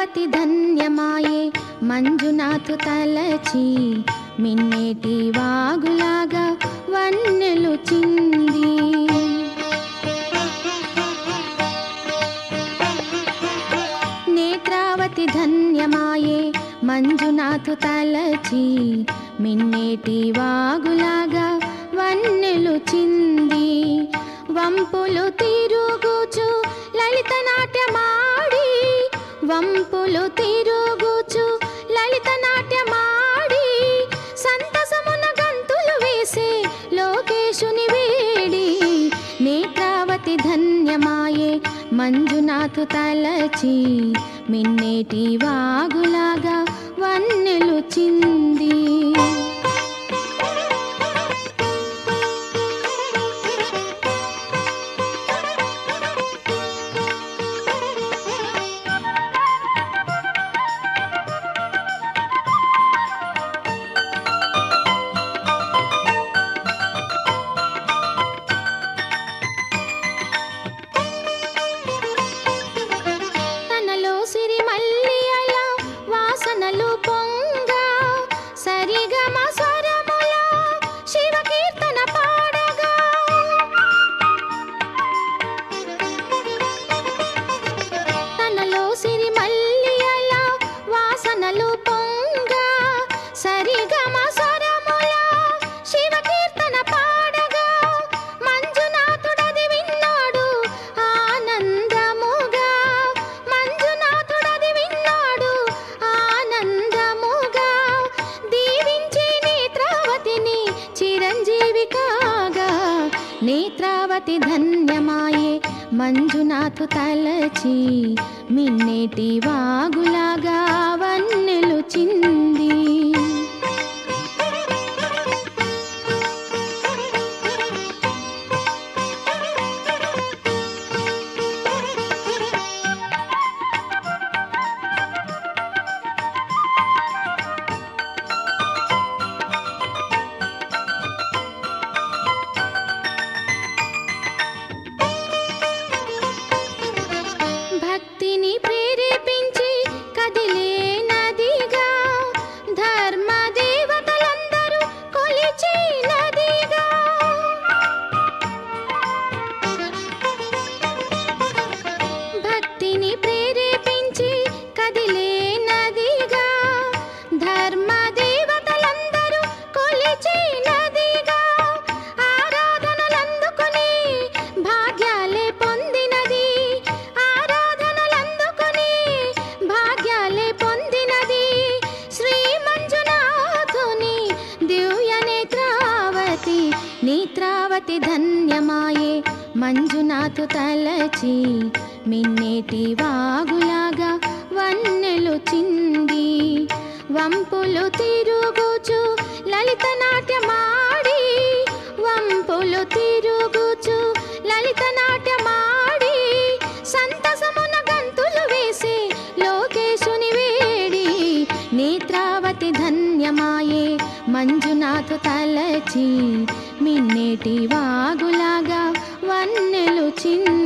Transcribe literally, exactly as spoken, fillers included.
నేత్రావతి ధన్యమాయే మంజునాథు తలచి మిన్నేటి వాగులాగా వన్నెలు చింది. నేత్రావతి ధన్యమాయే మంజునాథు తలచి మిన్నేటి వాగులాగా వన్నెలు చింది. వంపులు తిరుగుచు లలిత నాట్యమాడి వంపులు తిరుగుచు లలిత నాట్యమాడి సంతసమున గంతులు వేసే లోకేశుని వేడి. నేత్రావతి ధన్యమాయే మంజునాథు తలచి మిన్నేటి వాగులాగా వన్నెలు చింది. వాసనలు పొంగ సరిగమ స్వరముల శివ కీర్తన పాడగా తనలో సిరి మల్లియల వాసనలు పొంగ సరిగమ స్వరముల శివ కీర్తన పాడగా మంజునాథుడది విన్నాడు ఆనందముగా. మంజునాథుడది విన్నాడు ఆనందముగా దీవించి నేత్రావతిని చిరంజీవి కాగా. నేత్రావతి ధన్యమాయే మంజునాథు తలచి మిన్నేటి వాగులాగా వన్నెలు చింది. భక్తిని ప్రేరేపించి కదిలే నదిగా ధర్మ దేవతలందరూ కొలిచే నదిగా. భక్తిని ప్రేరేపించి కదిలే నదిగా ధర్మ దేవతలందరూ కొలిచే నదిగా. ఆరాధనలందుకొని భాగ్యాలే పొందినది భాగ్యాలే పొందినది శ్రీ మంజునాథుని దివ్య నేత్రావతి. నేత్రావతి ధన్యమాయే మంజునాథు తలచి మిన్నేటి వాగులాగా వన్నెలు చింది. వంపులు తిరుగుచు లలిత నాట్యమాడి వంపులు తిరుగుచు లలిత నాట్యమాడి సంతసమున గంతులు వేసే లోకేశుని వేడి. నేత్రావతి ధన్యమాయే మంజునాథు తలచి మిన్నేటి వాగులాగా వన్నెలు చింది.